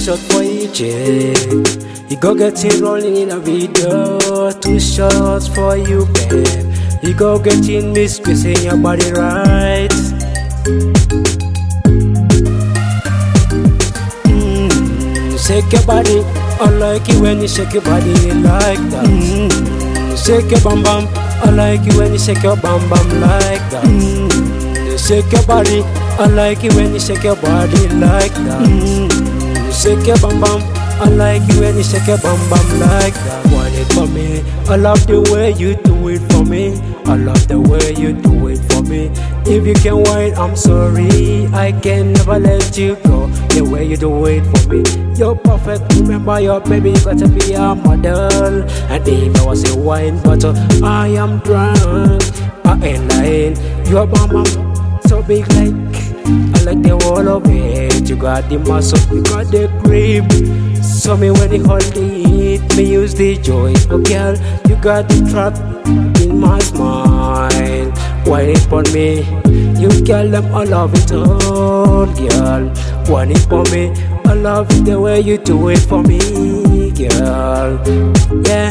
shot for each You go get it rolling in a video. 2 shots for you, babe. You go get in me squeezing your body right. Shake your body. I like it when you shake your body like that. Shake your bum bum. I like it when you shake your bum bum like that. Shake your body. I like it when you shake your body like that. Shake your bum bum. I like it when you shake your bum bum like that. Want it for me. I love the way you do it for me. I love the way you do it for me. If you can wait, I'm sorry. I can never let you go. The way you do it for me, you're perfect. Remember your baby, you gotta be a model. And if I was a wine bottle, I am drunk. I ain't lying. Your bum so big like I like the wall of it. You got the muscle, you got the grip. So me when you hold it, me use the joy. Oh girl, you got the trap in my smile. Wine it for me, you girl them I love it all, girl. Wine it for me, I love it the way you do it for me, girl. Yeah.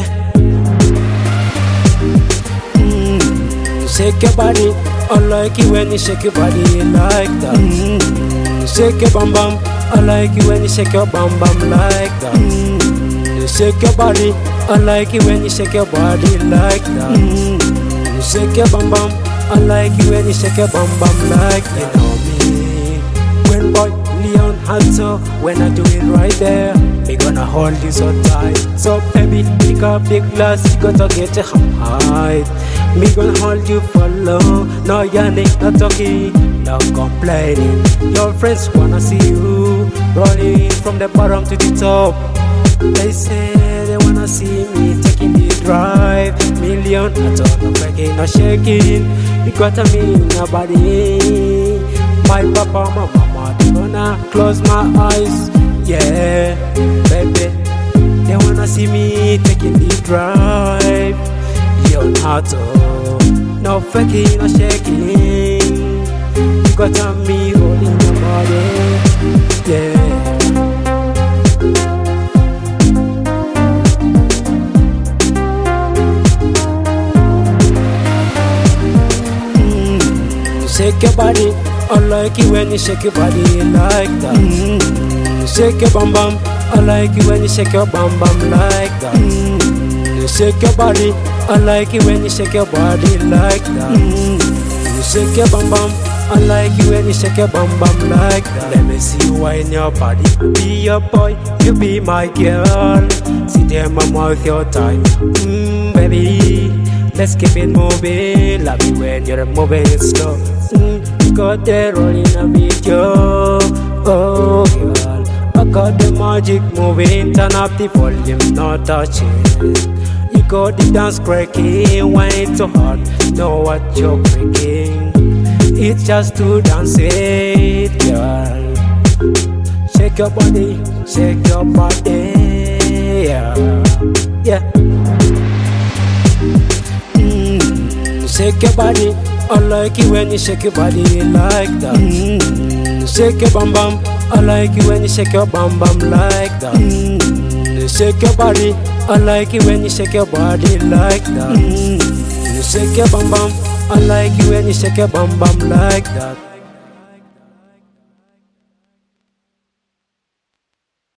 Shake your body, I like it when you shake your body like that. Shake your bum bum, I like it when you shake your bum bum like that. Shake your body, I like it when you shake your body like that. Shake your bum bum, I like it when you shake your bum bum like that. You know me, when boy Leon Hanso, when I do it right there, me gonna hold you so tight. So baby, pick up the glass, you gotta get your high. Me gonna hold you for long. No yanning, no talking, no complaining. Your friends wanna see you rolling from the bottom to the top. They say they wanna see me taking the drive. Million, I don't know, breaking or shaking. You got me in your body. My papa, my mama, they gonna close my eyes. Yeah, baby, they wanna see me taking the drive. Auto, no faking or shaking. You got me holding your body, yeah. Shake your body, I like it when you shake your body like that. Shake your bum bum, I like it when you shake your bum bum like that. Shake your body, I like it when you shake your body like that. Shake your bum bum, I like it when you shake your bum bum like that. Let me see you wine your body. Be your boy, you be my girl. Sit there, mama, with your time. Baby, let's keep it moving. Love you when you're moving it slow. You got the rolling a video. Oh girl, I got the magic moving. Turn up the volume, not touching. You got the dance cracking, wine so hard, know what you're breaking. It's just to dance it, girl. Shake your body, shake your body, yeah, yeah. Shake your body, I like it when you shake your body like that. Shake your bum bum, I like it when you shake your bum bum like that. Shake your body, I like it when you shake your body like that. Shake your bum bum, I like it when you shake your bum bum like that.